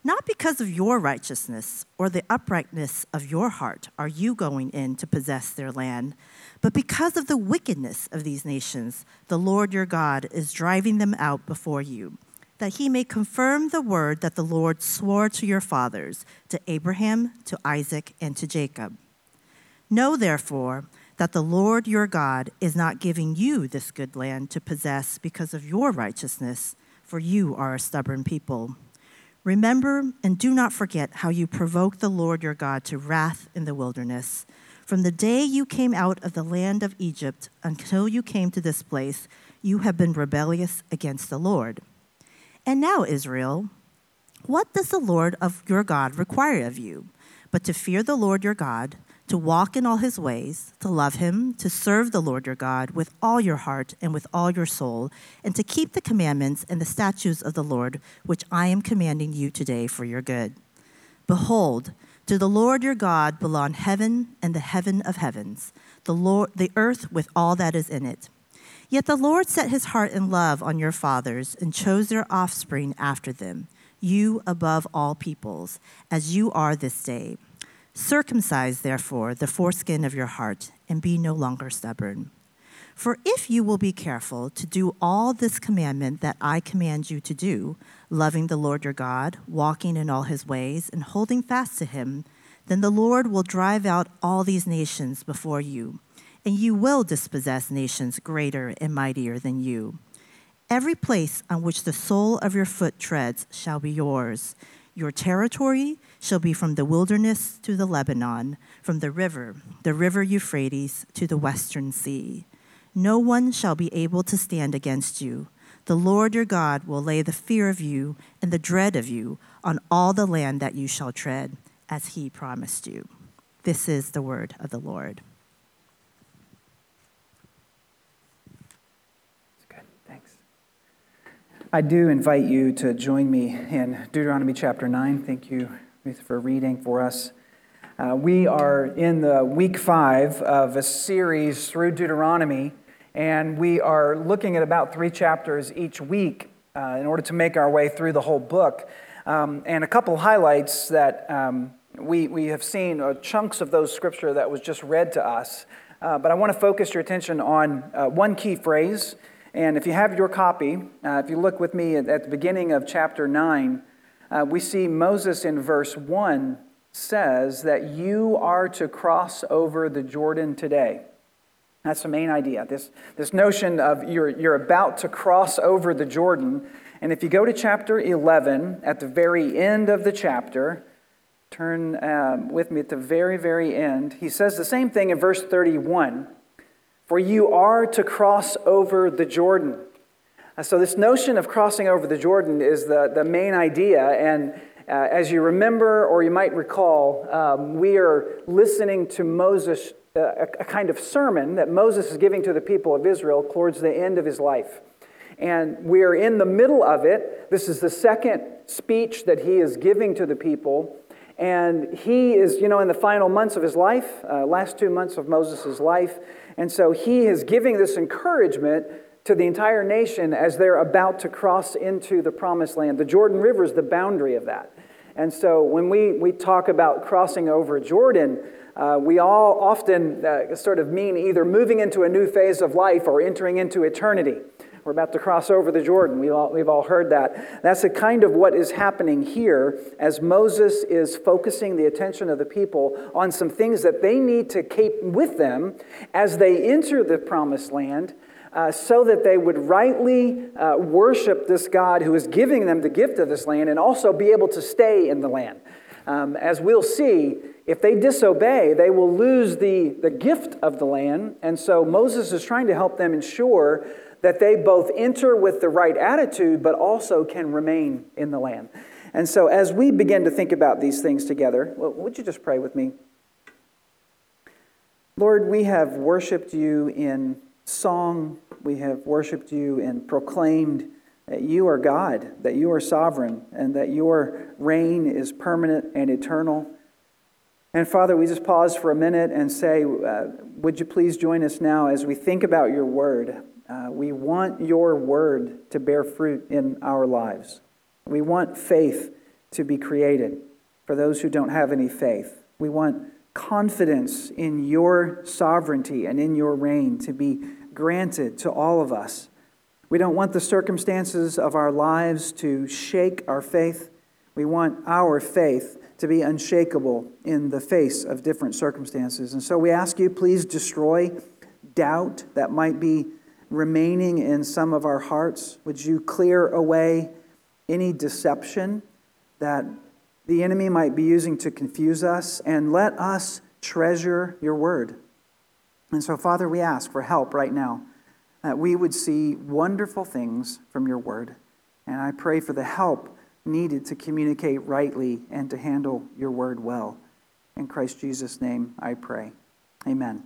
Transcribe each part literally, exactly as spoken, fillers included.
Not because of your righteousness or the uprightness of your heart are you going in to possess their land, but because of the wickedness of these nations, the Lord your God is driving them out before you, that he may confirm the word that the Lord swore to your fathers, to Abraham, to Isaac, and to Jacob. Know, therefore, that the Lord your God is not giving you this good land to possess because of your righteousness, for you are a stubborn people. Remember and do not forget how you provoked the Lord your God to wrath in the wilderness. From the day you came out of the land of Egypt until you came to this place, you have been rebellious against the Lord. And now, Israel, what does the Lord of your God require of you, but to fear the Lord your God, to walk in all his ways, to love him, to serve the Lord your God with all your heart and with all your soul, and to keep the commandments and the statutes of the Lord, which I am commanding you today for your good. Behold, to the Lord your God belong heaven and the heaven of heavens, the Lord, the earth with all that is in it. Yet the Lord set his heart in love on your fathers and chose their offspring after them, you above all peoples, as you are this day. Circumcise, therefore, the foreskin of your heart, and be no longer stubborn. For if you will be careful to do all this commandment that I command you to do, loving the Lord your God, walking in all his ways, and holding fast to him, then the Lord will drive out all these nations before you, and you will dispossess nations greater and mightier than you. Every place on which the sole of your foot treads shall be yours. Your territory shall be from the wilderness to the Lebanon, from the river, the river Euphrates, to the western sea. No one shall be able to stand against you. The Lord your God will lay the fear of you and the dread of you on all the land that you shall tread, as he promised you. This is the word of the Lord. That's good. Thanks. I do invite you to join me in Deuteronomy chapter nine. Thank you, Ruth, for reading for us. Uh, we are in the week five of a series through Deuteronomy, and we are looking at about three chapters each week uh, in order to make our way through the whole book. Um, and a couple highlights that um, we, we have seen, uh, chunks of those scripture that was just read to us. Uh, but I want to focus your attention on uh, one key phrase. And if you have your copy, uh, if you look with me at, at the beginning of chapter nine, uh, we see Moses in verse one says that you are to cross over the Jordan today. That's the main idea, this, this notion of you're, you're about to cross over the Jordan. And if you go to chapter eleven, at the very end of the chapter, turn um, with me at the very, very end, he says the same thing in verse thirty-one. For you are to cross over the Jordan. Uh, so this notion of crossing over the Jordan is the, the main idea. And uh, as you remember, or you might recall, um, we are listening to Moses, uh, a, a kind of sermon that Moses is giving to the people of Israel towards the end of his life. And we are in the middle of it. This is the second speech that he is giving to the people. And he is, you know, in the final months of his life, uh, last two months of Moses' life. And so he is giving this encouragement to the entire nation as they're about to cross into the promised land. The Jordan River is the boundary of that. And so when we, we talk about crossing over Jordan, uh, we all often uh, sort of mean either moving into a new phase of life or entering into eternity. We're about to cross over the Jordan. We all, we've all heard that. That's a kind of what is happening here as Moses is focusing the attention of the people on some things that they need to keep with them as they enter the promised land uh, so that they would rightly uh, worship this God who is giving them the gift of this land and also be able to stay in the land. Um, as we'll see, if they disobey, they will lose the, the gift of the land. And so Moses is trying to help them ensure that they both enter with the right attitude, but also can remain in the land. And so as we begin to think about these things together, well, would you just pray with me? Lord, we have worshiped you in song. We have worshiped you and proclaimed that you are God, that you are sovereign, and that your reign is permanent and eternal. And Father, we just pause for a minute and say, uh, would you please join us now as we think about your word? Uh, we want your word to bear fruit in our lives. We want faith to be created for those who don't have any faith. We want confidence in your sovereignty and in your reign to be granted to all of us. We don't want the circumstances of our lives to shake our faith. We want our faith to be unshakable in the face of different circumstances. And so we ask you, please destroy doubt that might be remaining in some of our hearts. Would you clear away any deception that the enemy might be using to confuse us, and let us treasure your word. And so, Father, we ask for help right now, that we would see wonderful things from your word. And I pray for the help needed to communicate rightly and to handle your word well. In Christ Jesus' name, I pray. Amen.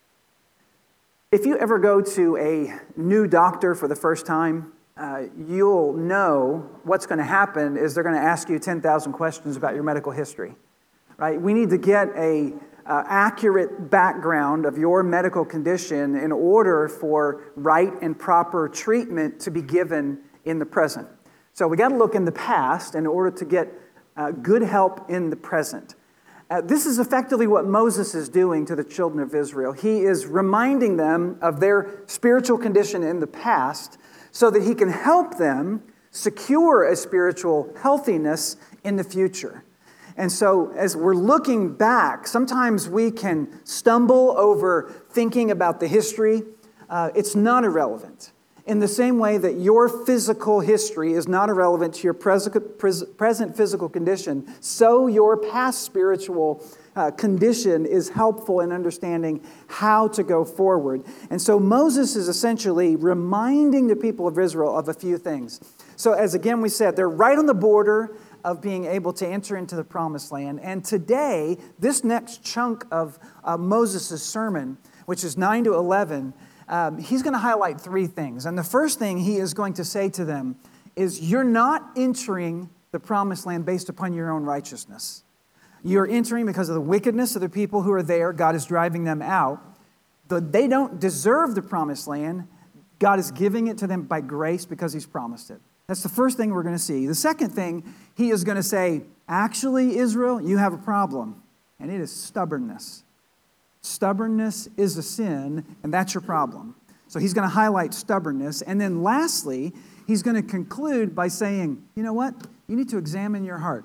If you ever go to a new doctor for the first time, uh, you'll know what's going to happen is they're going to ask you ten thousand questions about your medical history, right? We need to get a uh, accurate background of your medical condition in order for right and proper treatment to be given in the present. So we got to look in the past in order to get uh, good help in the present. Uh, this is effectively what Moses is doing to the children of Israel. He is reminding them of their spiritual condition in the past so that he can help them secure a spiritual healthiness in the future. And so as we're looking back, sometimes we can stumble over thinking about the history. Uh, it's not irrelevant. In the same way that your physical history is not irrelevant to your present physical condition, so your past spiritual uh, condition is helpful in understanding how to go forward. And so Moses is essentially reminding the people of Israel of a few things. So as again we said, they're right on the border of being able to enter into the promised land. And today, this next chunk of uh, Moses' sermon, which is nine to eleven, Um, he's going to highlight three things. And the first thing he is going to say to them is, you're not entering the promised land based upon your own righteousness. You're entering because of the wickedness of the people who are there. God is driving them out. But they don't deserve the promised land. God is giving it to them by grace because he's promised it. That's the first thing we're going to see. The second thing, he is going to say, actually, Israel, you have a problem, and it is stubbornness. Stubbornness is a sin, and that's your problem. So he's going to highlight stubbornness. And then lastly, he's going to conclude by saying, you know what? You need to examine your heart.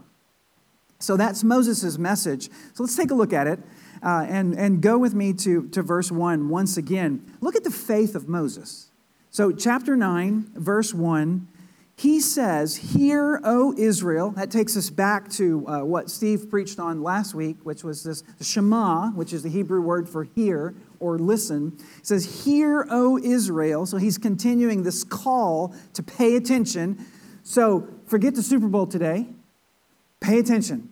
So that's Moses' message. So let's take a look at it uh, and, and go with me to, to verse one once again. Look at the faith of Moses. So chapter nine, verse one, he says, "Hear, O Israel." That takes us back to uh, what Steve preached on last week, which was this Shema, which is the Hebrew word for hear or listen. He says, "Hear, O Israel." So he's continuing this call to pay attention. So forget the Super Bowl today. Pay attention.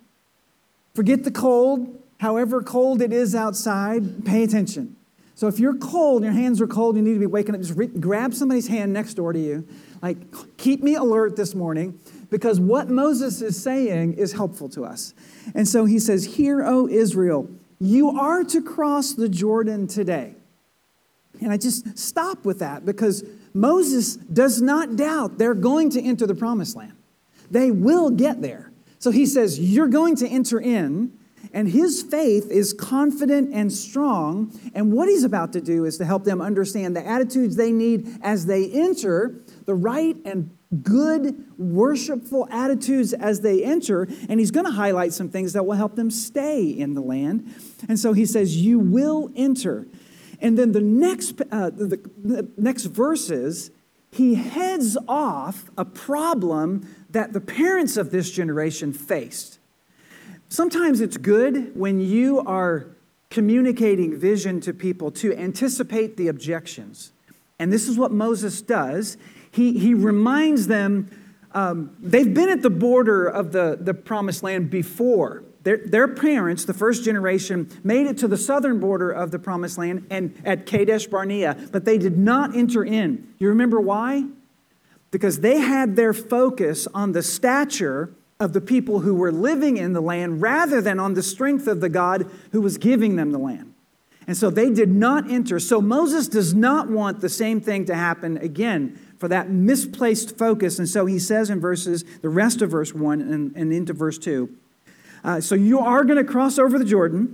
Forget the cold, however cold it is outside, pay attention. So if you're cold, your hands are cold, you need to be waking up, just re- grab somebody's hand next door to you. Like, keep me alert this morning, because what Moses is saying is helpful to us. And so he says, "Hear, O Israel, you are to cross the Jordan today." And I just stop with that because Moses does not doubt they're going to enter the promised land. They will get there. So he says, you're going to enter in. And his faith is confident and strong. And what he's about to do is to help them understand the attitudes they need as they enter, the right and good, worshipful attitudes as they enter. And he's going to highlight some things that will help them stay in the land. And so he says, you will enter. And then the next, uh, the, the next verses, he heads off a problem that the parents of this generation faced. Sometimes it's good when you are communicating vision to people to anticipate the objections. And this is what Moses does. He, he reminds them, um, they've been at the border of the, the promised land before. Their, their parents, the first generation, made it to the southern border of the promised land and at Kadesh Barnea, but they did not enter in. You remember why? Because they had their focus on the stature of the people who were living in the land rather than on the strength of the God who was giving them the land. And so they did not enter. So Moses does not want the same thing to happen again for that misplaced focus. And so he says in verses, the rest of verse one and, and into verse two, uh, so you are going to cross over the Jordan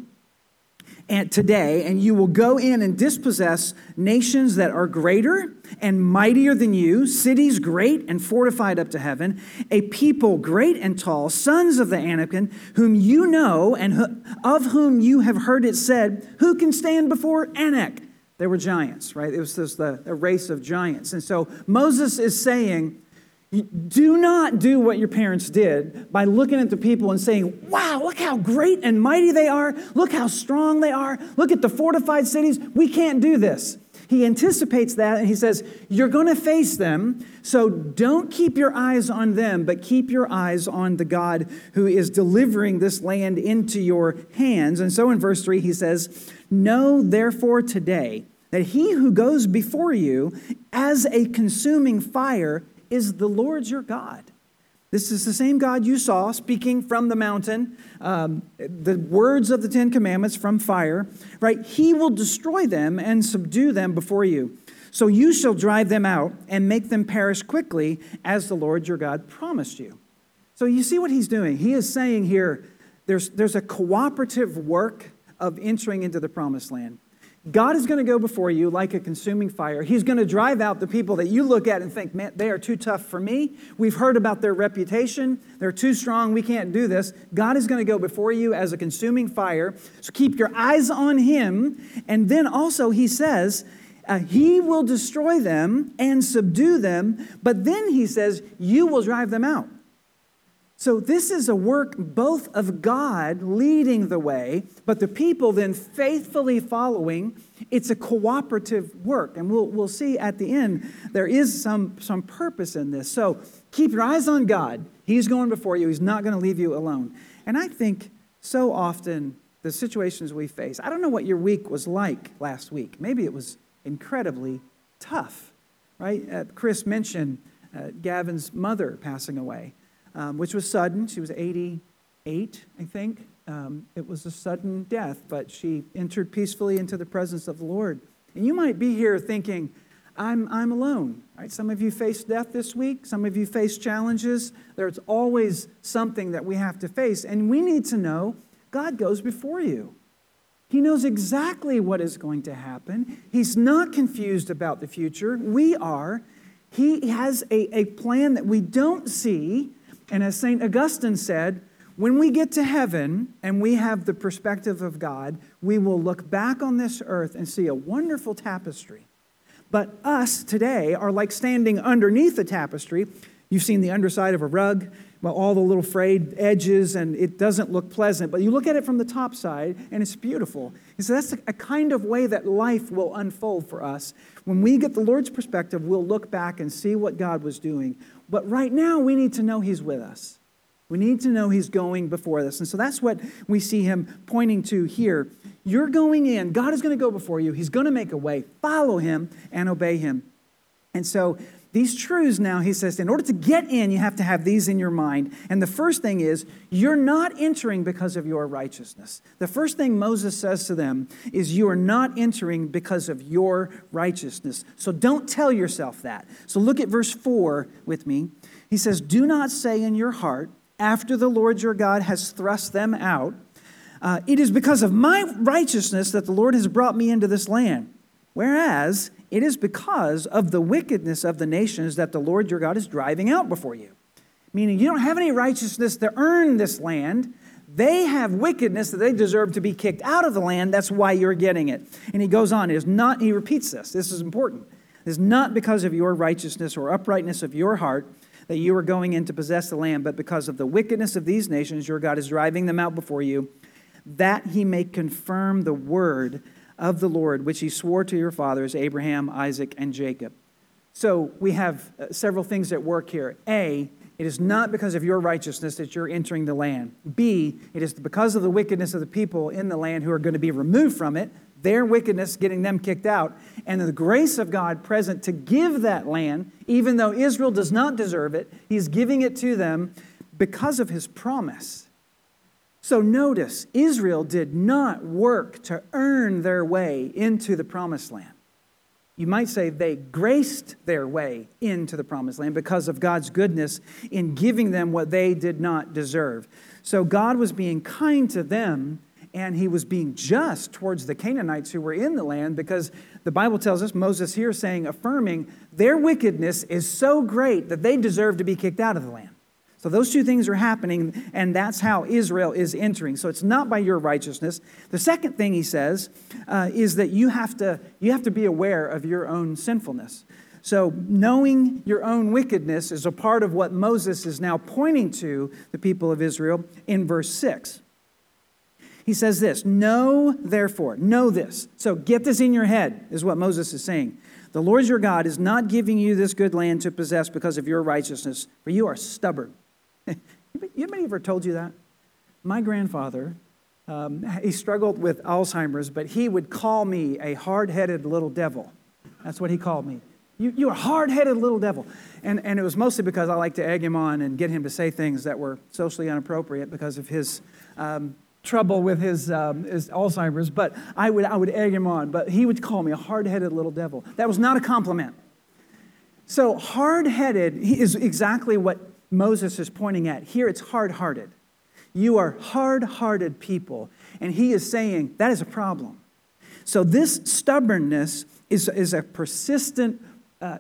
and today, and you will go in and dispossess nations that are greater and mightier than you, cities great and fortified up to heaven, a people great and tall, sons of the Anakim, whom you know and who, of whom you have heard it said, who can stand before Anak? They were giants, right? It was this, the, the race of giants. And so Moses is saying, do not do what your parents did by looking at the people and saying, wow, look how great and mighty they are. Look how strong they are. Look at the fortified cities. We can't do this. He anticipates that and he says, you're going to face them. So don't keep your eyes on them, but keep your eyes on the God who is delivering this land into your hands. And so in verse three, he says, know therefore today that he who goes before you as a consuming fire is the Lord your God. This is the same God you saw speaking from the mountain, um, the words of the Ten Commandments from fire, right? He will destroy them and subdue them before you. So you shall drive them out and make them perish quickly as the Lord your God promised you. So you see what he's doing. He is saying here, there's, there's a cooperative work of entering into the promised land. God is going to go before you like a consuming fire. He's going to drive out the people that you look at and think, man, they are too tough for me. We've heard about their reputation. They're too strong. We can't do this. God is going to go before you as a consuming fire. So keep your eyes on him. And then also he says, uh, he will destroy them and subdue them. But then he says, you will drive them out. So this is a work both of God leading the way, but the people then faithfully following. It's a cooperative work. And we'll, we'll see at the end, there is some, some purpose in this. So keep your eyes on God. He's going before you. He's not going to leave you alone. And I think so often the situations we face, I don't know what your week was like last week. Maybe it was incredibly tough, right? Uh, Chris mentioned uh, Gavin's mother passing away. Um, which was sudden. She was eighty-eight, I think. Um, it was a sudden death, but she entered peacefully into the presence of the Lord. And you might be here thinking, I'm, I'm alone. Right? Some of you face death this week. Some of you face challenges. There's always something that we have to face. And we need to know God goes before you. He knows exactly what is going to happen. He's not confused about the future. We are. He has a, a plan that we don't see. And as Saint Augustine said, when we get to heaven and we have the perspective of God, we will look back on this earth and see a wonderful tapestry. But us today are like standing underneath the tapestry. You've seen the underside of a rug, well, all the little frayed edges, and it doesn't look pleasant. But you look at it from the top side, and it's beautiful. And so that's a kind of way that life will unfold for us. When we get the Lord's perspective, we'll look back and see what God was doing. But right now, we need to know He's with us. We need to know He's going before us. And so that's what we see Him pointing to here. You're going in. God is going to go before you. He's going to make a way. Follow Him and obey Him. And so these truths now, he says, in order to get in, you have to have these in your mind. And the first thing is, you're not entering because of your righteousness. The first thing Moses says to them is, you are not entering because of your righteousness. So don't tell yourself that. So look at verse four with me. He says, do not say in your heart, after the Lord your God has thrust them out, uh, it is because of my righteousness that the Lord has brought me into this land. Whereas it is because of the wickedness of the nations that the Lord your God is driving out before you. Meaning you don't have any righteousness to earn this land. They have wickedness that they deserve to be kicked out of the land. That's why you're getting it. And he goes on. It is not, he repeats this. This is important. It is not because of your righteousness or uprightness of your heart that you are going in to possess the land, but because of the wickedness of these nations, your God is driving them out before you, that he may confirm the word of the Lord, which he swore to your fathers, Abraham, Isaac, and Jacob. So we have several things at work here. A, it is not because of your righteousness that you're entering the land. B, it is because of the wickedness of the people in the land who are going to be removed from it, their wickedness getting them kicked out, and the grace of God present to give that land, even though Israel does not deserve it, he's giving it to them because of his promise. So notice, Israel did not work to earn their way into the promised land. You might say they graced their way into the promised land because of God's goodness in giving them what they did not deserve. So God was being kind to them, and he was being just towards the Canaanites who were in the land, because the Bible tells us, Moses here saying, affirming, their wickedness is so great that they deserve to be kicked out of the land. So those two things are happening, and that's how Israel is entering. So it's not by your righteousness. The second thing he says uh, is that you have to you have to be aware of your own sinfulness. So knowing your own wickedness is a part of what Moses is now pointing to the people of Israel in verse six. He says this, know therefore, know this. So get this in your head, is what Moses is saying. The Lord your God is not giving you this good land to possess because of your righteousness, for you are stubborn. Anybody ever told you that? My grandfather, um, he struggled with Alzheimer's, but he would call me a hard-headed little devil. That's what he called me. You, you're a hard-headed little devil. And, and it was mostly because I like to egg him on and get him to say things that were socially inappropriate because of his um, trouble with his, um, his Alzheimer's. But I would, I would egg him on. But he would call me a hard-headed little devil. That was not a compliment. So hard-headed is exactly what Moses is pointing at. Here it's hard-hearted. You are hard-hearted people. And he is saying that is a problem. So this stubbornness is, is a persistent uh,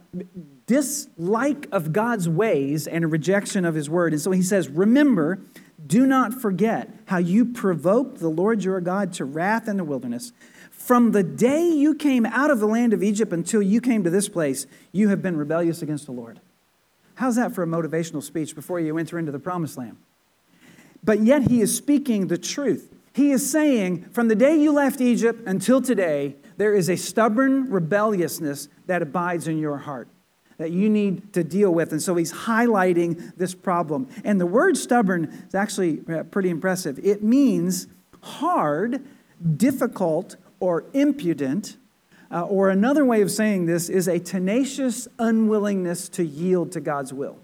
dislike of God's ways and a rejection of his word. And so he says, remember, do not forget how you provoked the Lord your God to wrath in the wilderness. From the day you came out of the land of Egypt until you came to this place, you have been rebellious against the Lord. How's that for a motivational speech before you enter into the promised land? But yet he is speaking the truth. He is saying, from the day you left Egypt until today, there is a stubborn rebelliousness that abides in your heart that you need to deal with. And so he's highlighting this problem. And the word stubborn is actually pretty impressive. It means hard, difficult, or impudent. Uh, or another way of saying this is a tenacious unwillingness to yield to God's will.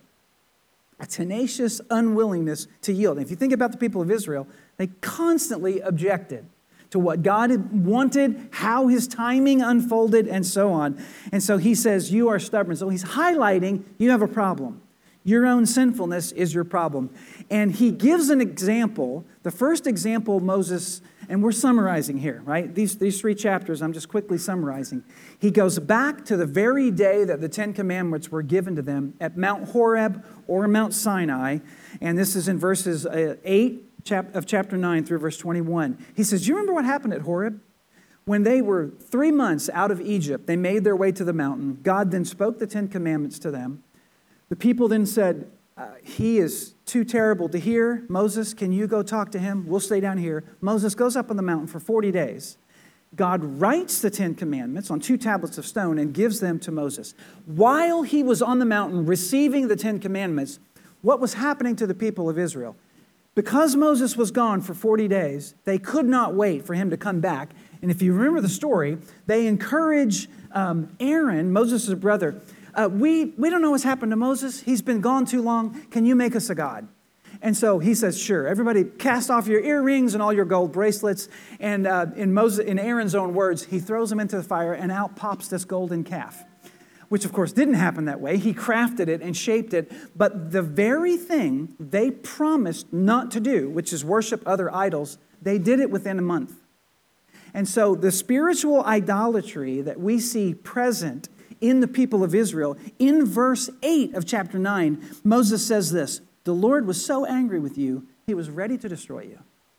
A tenacious unwillingness to yield. And if you think about the people of Israel, they constantly objected to what God had wanted, how his timing unfolded, and so on. And so he says, you are stubborn. So he's highlighting you have a problem. Your own sinfulness is your problem. And he gives an example. The first example Moses, and we're summarizing here, right? These, these three chapters, I'm just quickly summarizing. He goes back to the very day that the Ten Commandments were given to them at Mount Horeb or Mount Sinai. And this is in verses eight of chapter nine through verse twenty-one. He says, do you remember what happened at Horeb? When they were three months out of Egypt, they made their way to the mountain. God then spoke the Ten Commandments to them. The people then said, uh, he is too terrible to hear. Moses, can you go talk to him? We'll stay down here. Moses goes up on the mountain for forty days. God writes the Ten Commandments on two tablets of stone and gives them to Moses. While he was on the mountain receiving the Ten Commandments, what was happening to the people of Israel? Because Moses was gone for forty days, they could not wait for him to come back. And if you remember the story, they encourage um, Aaron, Moses' brother, Uh, we, we don't know what's happened to Moses. He's been gone too long. Can you make us a god? And so he says, sure. Everybody cast off your earrings and all your gold bracelets. And uh, in Moses, in Aaron's own words, he throws them into the fire and out pops this golden calf, which of course didn't happen that way. He crafted it and shaped it. But the very thing they promised not to do, which is worship other idols, they did it within a month. And so the spiritual idolatry that we see present in the people of Israel, in verse eight of chapter nine, Moses says this, the Lord was so angry with you, he was ready to destroy you.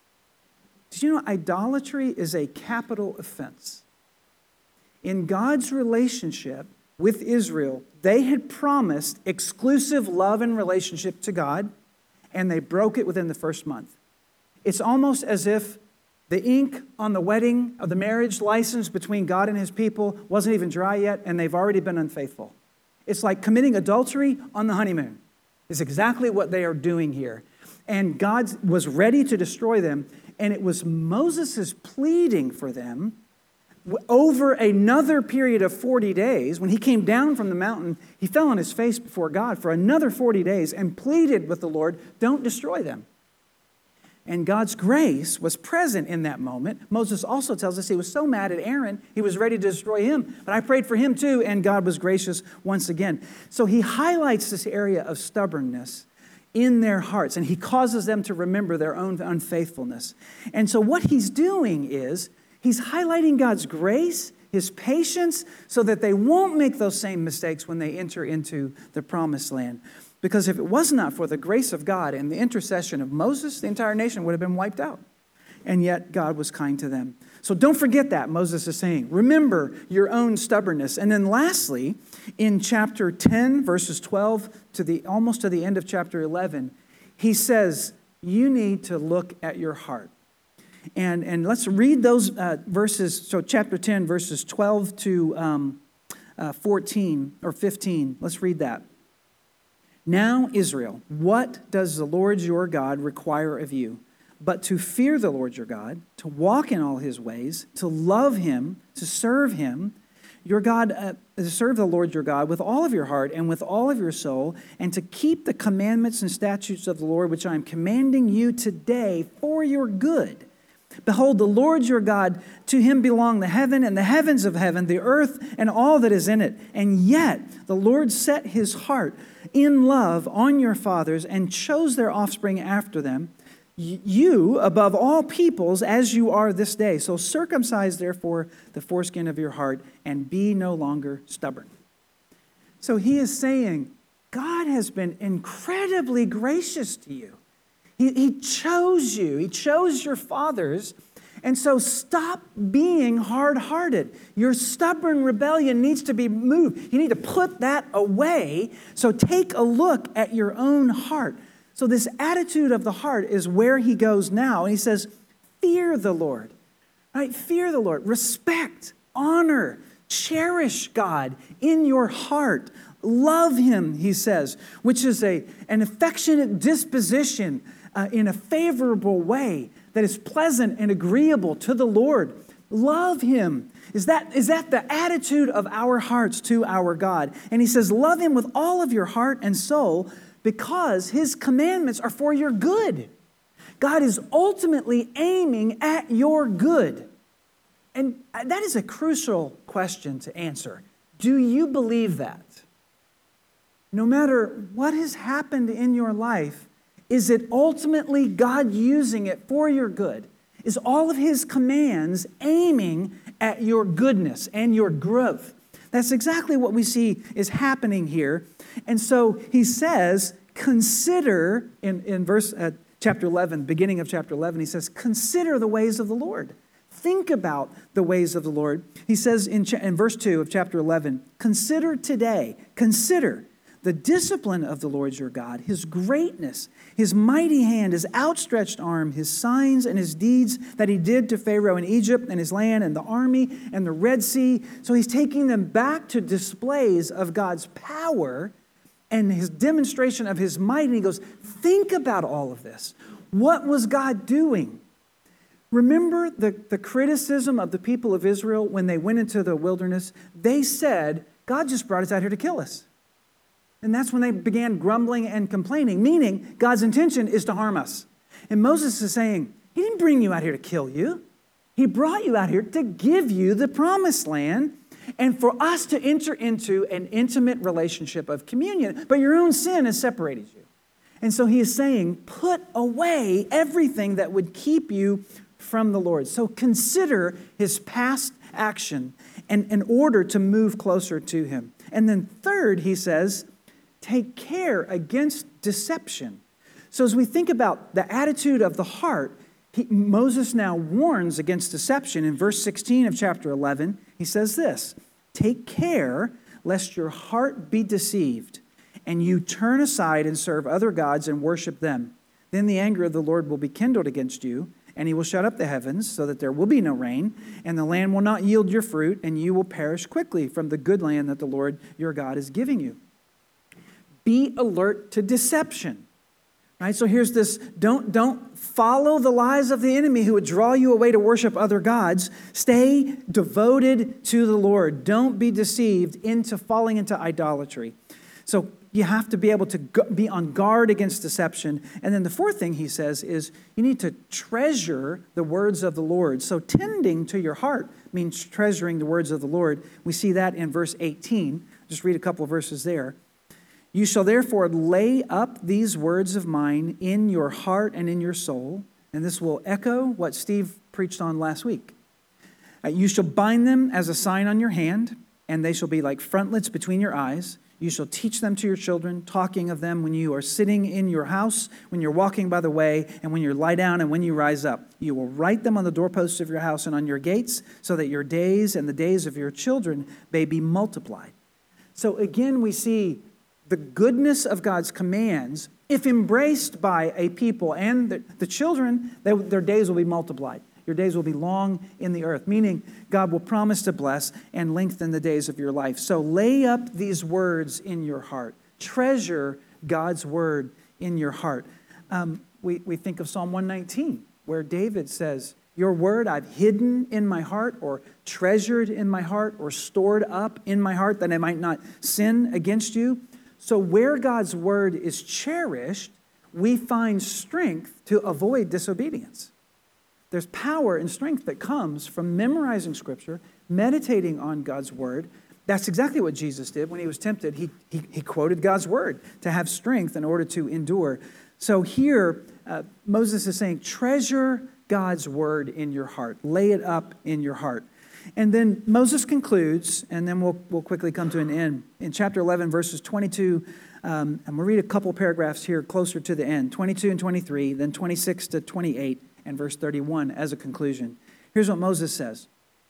Did you know idolatry is a capital offense? In God's relationship with Israel, they had promised exclusive love and relationship to God, and they broke it within the first month. It's almost as if the ink on the wedding of the marriage license between God and his people wasn't even dry yet, and they've already been unfaithful. It's like committing adultery on the honeymoon. It's exactly what they are doing here. And God was ready to destroy them, and it was Moses' pleading for them over another period of forty days. When he came down from the mountain, he fell on his face before God for another forty days and pleaded with the Lord, don't destroy them. And God's grace was present in that moment. Moses also tells us he was so mad at Aaron, he was ready to destroy him. But I prayed for him too, and God was gracious once again. So he highlights this area of stubbornness in their hearts, and he causes them to remember their own unfaithfulness. And so what he's doing is he's highlighting God's grace, his patience, so that they won't make those same mistakes when they enter into the promised land. Because if it was not for the grace of God and the intercession of Moses, the entire nation would have been wiped out. And yet God was kind to them. So don't forget that, Moses is saying. Remember your own stubbornness. And then lastly, in chapter ten, verses twelve to the almost to the end of chapter eleven, he says, you need to look at your heart. And, and let's read those uh, verses. So chapter ten, verses twelve to um, uh, fourteen or fifteen. Let's read that. Now, Israel, what does the Lord your God require of you? But to fear the Lord your God, to walk in all his ways, to love him, to serve him, your God, uh, to serve the Lord your God with all of your heart and with all of your soul, and to keep the commandments and statutes of the Lord, which I am commanding you today for your good. Behold, the Lord your God, to him belong the heaven and the heavens of heaven, the earth and all that is in it. And yet the Lord set his heart in love on your fathers and chose their offspring after them, you above all peoples as you are this day. So circumcise therefore the foreskin of your heart and be no longer stubborn. So he is saying, God has been incredibly gracious to you. He, he chose you. He chose your fathers. And so stop being hard-hearted. Your stubborn rebellion needs to be moved. You need to put that away. So take a look at your own heart. So this attitude of the heart is where he goes now. And he says, fear the Lord. Right? Fear the Lord. Respect, honor, cherish God in your heart. Love him, he says, which is a, an affectionate disposition uh, in a favorable way that is pleasant and agreeable to the Lord. Love him. Is that, is that the attitude of our hearts to our God? And he says, love him with all of your heart and soul because his commandments are for your good. God is ultimately aiming at your good. And that is a crucial question to answer. Do you believe that? No matter what has happened in your life, is it ultimately God using it for your good? Is all of his commands aiming at your goodness and your growth? That's exactly what we see is happening here. And so he says, consider, in, in verse uh, chapter eleven, beginning of chapter eleven, he says, consider the ways of the Lord. Think about the ways of the Lord. He says in, cha- in verse two of chapter eleven, consider today, consider the discipline of the Lord your God, his greatness, his mighty hand, his outstretched arm, his signs and his deeds that he did to Pharaoh in Egypt and his land and the army and the Red Sea. So he's taking them back to displays of God's power and his demonstration of his might. And he goes, think about all of this. What was God doing? Remember the, the criticism of the people of Israel when they went into the wilderness? They said, God just brought us out here to kill us. And that's when they began grumbling and complaining, meaning God's intention is to harm us. And Moses is saying, he didn't bring you out here to kill you. He brought you out here to give you the promised land and for us to enter into an intimate relationship of communion. But your own sin has separated you. And so he is saying, put away everything that would keep you from the Lord. So consider his past action and in order to move closer to him. And then third, he says, take care against deception. So as we think about the attitude of the heart, he, Moses now warns against deception. In verse sixteen of chapter eleven, he says this, take care lest your heart be deceived and you turn aside and serve other gods and worship them. Then the anger of the Lord will be kindled against you, and he will shut up the heavens so that there will be no rain, and the land will not yield your fruit, and you will perish quickly from the good land that the Lord your God is giving you. Be alert to deception, right? So here's this, don't, don't follow the lies of the enemy who would draw you away to worship other gods. Stay devoted to the Lord. Don't be deceived into falling into idolatry. So you have to be able to go, be on guard against deception. And then the fourth thing he says is you need to treasure the words of the Lord. So tending to your heart means treasuring the words of the Lord. We see that in verse eighteen. Just read a couple of verses there. You shall therefore lay up these words of mine in your heart and in your soul. And this will echo what Steve preached on last week. Uh, you shall bind them as a sign on your hand, and they shall be like frontlets between your eyes. You shall teach them to your children, talking of them when you are sitting in your house, when you're walking by the way, and when you lie down and when you rise up. You will write them on the doorposts of your house and on your gates, so that your days and the days of your children may be multiplied. So again, we see the goodness of God's commands, if embraced by a people and the, the children, they, their days will be multiplied. Your days will be long in the earth, meaning God will promise to bless and lengthen the days of your life. So lay up these words in your heart. Treasure God's word in your heart. Um, we, we think of Psalm one nineteen, where David says, your word I've hidden in my heart, or treasured in my heart, or stored up in my heart, that I might not sin against you. So where God's word is cherished, we find strength to avoid disobedience. There's power and strength that comes from memorizing Scripture, meditating on God's word. That's exactly what Jesus did when he was tempted. He, he, he quoted God's word to have strength in order to endure. So here, uh, Moses is saying, treasure God's word in your heart. Lay it up in your heart. And then Moses concludes, and then we'll, we'll quickly come to an end. In chapter eleven, verses twenty-two, um, and we'll read a couple paragraphs here closer to the end, twenty-two and twenty-three, then twenty-six to twenty-eight, and verse thirty-one as a conclusion. Here's what Moses says.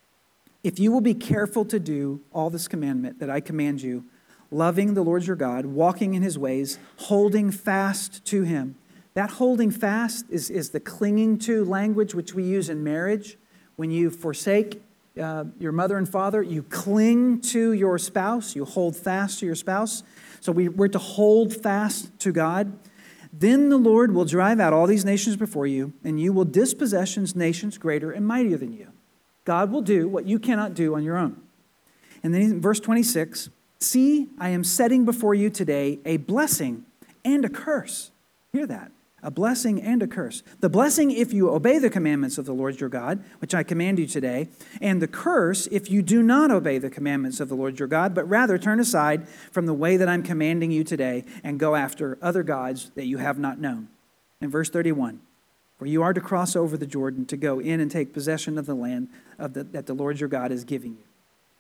If you will be careful to do all this commandment that I command you, loving the Lord your God, walking in his ways, holding fast to him. That holding fast is, is the clinging to language which we use in marriage. When you forsake uh, your mother and father, you cling to your spouse. You hold fast to your spouse. So we, we're to hold fast to God. Then the Lord will drive out all these nations before you, and you will dispossess nations greater and mightier than you. God will do what you cannot do on your own. And then in verse twenty-six, see, I am setting before you today a blessing and a curse. Hear that. A blessing and a curse. The blessing if you obey the commandments of the Lord your God, which I command you today, and the curse if you do not obey the commandments of the Lord your God, but rather turn aside from the way that I'm commanding you today and go after other gods that you have not known. In verse thirty-one, for you are to cross over the Jordan to go in and take possession of the land of the, that the Lord your God is giving you.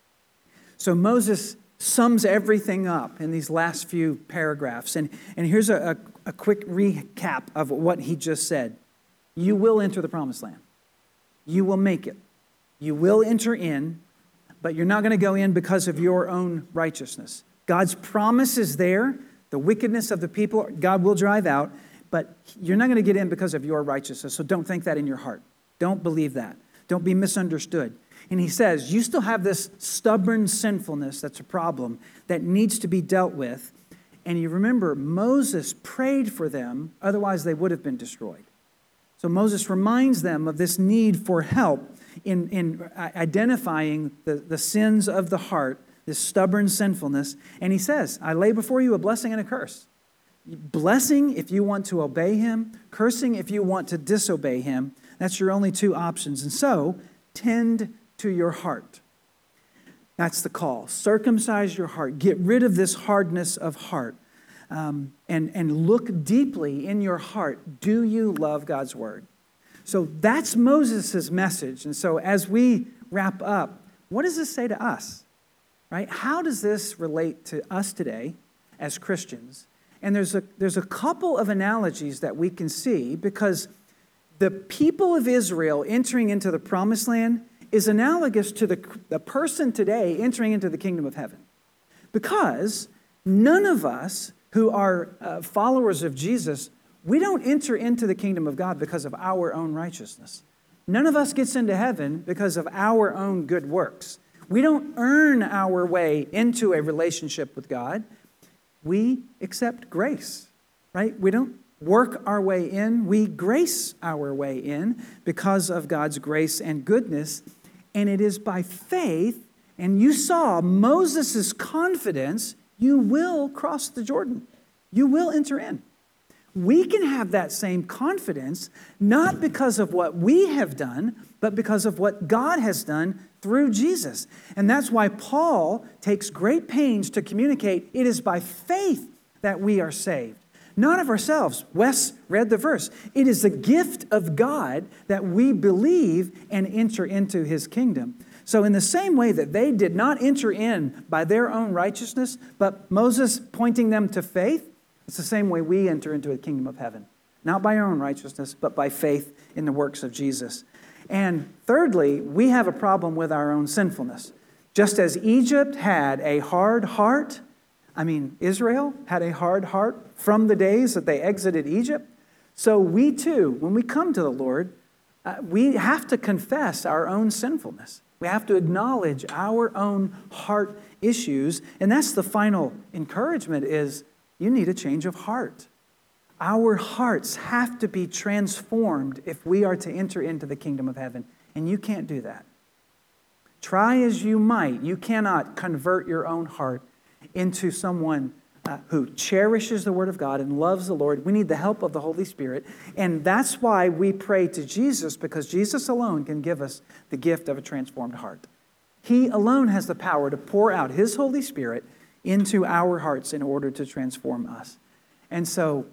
So Moses sums everything up in these last few paragraphs. And, and here's a, a, a quick recap of what he just said. You will enter the promised land. You will make it. You will enter in, but you're not going to go in because of your own righteousness. God's promise is there. The wickedness of the people, God will drive out, but you're not going to get in because of your righteousness. So don't think that in your heart. Don't believe that. Don't be misunderstood. And he says, you still have this stubborn sinfulness that's a problem that needs to be dealt with. And you remember, Moses prayed for them, otherwise they would have been destroyed. So Moses reminds them of this need for help in, in identifying the, the sins of the heart, this stubborn sinfulness. And he says, I lay before you a blessing and a curse. Blessing if you want to obey him, cursing if you want to disobey him. That's your only two options. And so, tend to your heart. That's the call. Circumcise your heart. Get rid of this hardness of heart. Um, and, and look deeply in your heart. Do you love God's word? So that's Moses' message. And so as we wrap up, what does this say to us? Right? How does this relate to us today as Christians? And there's a, there's a couple of analogies that we can see, because the people of Israel entering into the promised land is analogous to the, the person today entering into the kingdom of heaven. Because none of us who are uh, followers of Jesus, we don't enter into the kingdom of God because of our own righteousness. None of us gets into heaven because of our own good works. We don't earn our way into a relationship with God. We accept grace, right? We don't work our way in. We grace our way in because of God's grace and goodness. And it is by faith. And you saw Moses' confidence you will cross the Jordan. You will enter in. We can have that same confidence, not because of what we have done, but because of what God has done through Jesus. And that's why Paul takes great pains to communicate it is by faith that we are saved, not of ourselves. Wes read the verse. It is a gift of God that we believe and enter into his kingdom. So in the same way that they did not enter in by their own righteousness, but Moses pointing them to faith, it's the same way we enter into the kingdom of heaven. Not by our own righteousness, but by faith in the works of Jesus. And thirdly, we have a problem with our own sinfulness. Just as Egypt had a hard heart, I mean, Israel had a hard heart from the days that they exited Egypt, so we too, when we come to the Lord, uh, we have to confess our own sinfulness. We have to acknowledge our own heart issues, and that's the final encouragement is, you need a change of heart. Our hearts have to be transformed if we are to enter into the kingdom of heaven. And you can't do that. Try as you might, you cannot convert your own heart into someone uh, who cherishes the Word of God and loves the Lord. We need the help of the Holy Spirit. And that's why we pray to Jesus, because Jesus alone can give us the gift of a transformed heart. He alone has the power to pour out His Holy Spirit into our hearts in order to transform us. And so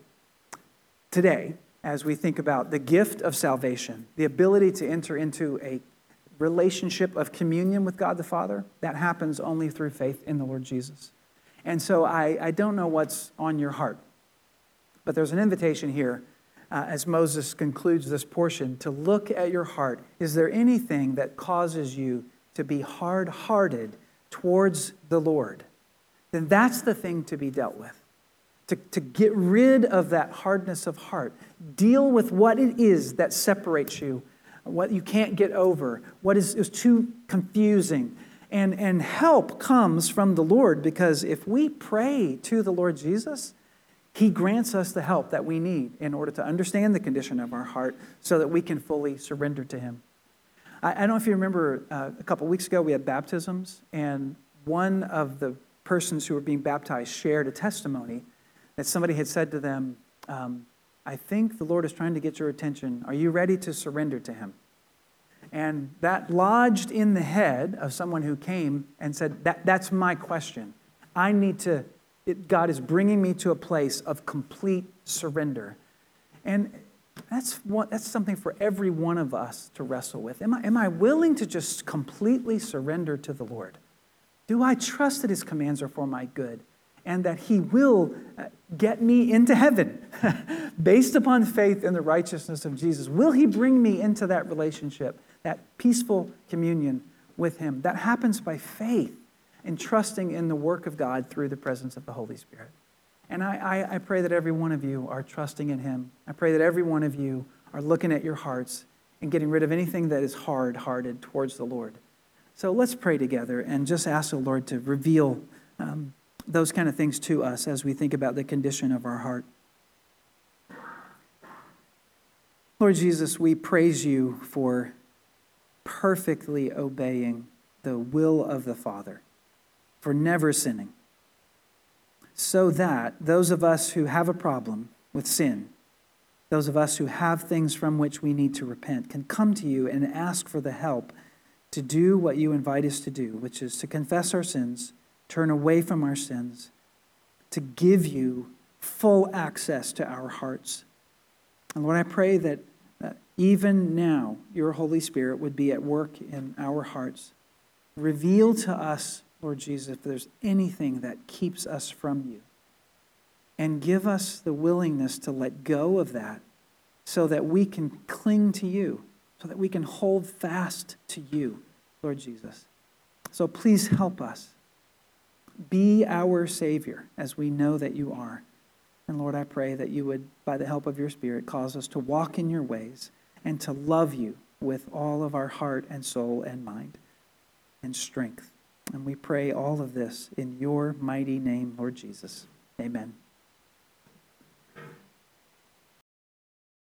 today, as we think about the gift of salvation, the ability to enter into a relationship of communion with God the Father, that happens only through faith in the Lord Jesus. And so I, I don't know what's on your heart, but there's an invitation here uh, as Moses concludes this portion to look at your heart. Is there anything that causes you to be hard-hearted towards the Lord? Then that's the thing to be dealt with. To, to get rid of that hardness of heart. Deal with what it is that separates you, what you can't get over, what is, is too confusing. And, and help comes from the Lord, because if we pray to the Lord Jesus, He grants us the help that we need in order to understand the condition of our heart so that we can fully surrender to Him. I, I don't know if you remember uh, a couple weeks ago we had baptisms, and one of the persons who were being baptized shared a testimony that somebody had said to them, um, I think the Lord is trying to get your attention. Are you ready to surrender to Him? And that lodged in the head of someone who came and said, that, that's my question. I need to, it, God is bringing me to a place of complete surrender. And that's, what, that's something for every one of us to wrestle with. Am I, am I willing to just completely surrender to the Lord? Do I trust that His commands are for my good and that He will get me into heaven based upon faith in the righteousness of Jesus? Will He bring me into that relationship, that peaceful communion with Him? That happens by faith and trusting in the work of God through the presence of the Holy Spirit. And I, I, I pray that every one of you are trusting in Him. I pray that every one of you are looking at your hearts and getting rid of anything that is hard-hearted towards the Lord. So let's pray together and just ask the Lord to reveal um, those kind of things to us as we think about the condition of our heart. Lord Jesus, we praise You for perfectly obeying the will of the Father, for never sinning, so that those of us who have a problem with sin, those of us who have things from which we need to repent, can come to You and ask for the help to do what You invite us to do, which is to confess our sins, turn away from our sins, to give You full access to our hearts. And Lord, I pray that uh, even now, Your Holy Spirit would be at work in our hearts. Reveal to us, Lord Jesus, if there's anything that keeps us from You. And give us the willingness to let go of that so that we can cling to You, so that we can hold fast to You, Lord Jesus. So please help us. Be our Savior as we know that You are. And Lord, I pray that You would, by the help of Your Spirit, cause us to walk in Your ways and to love You with all of our heart and soul and mind and strength. And we pray all of this in Your mighty name, Lord Jesus. Amen.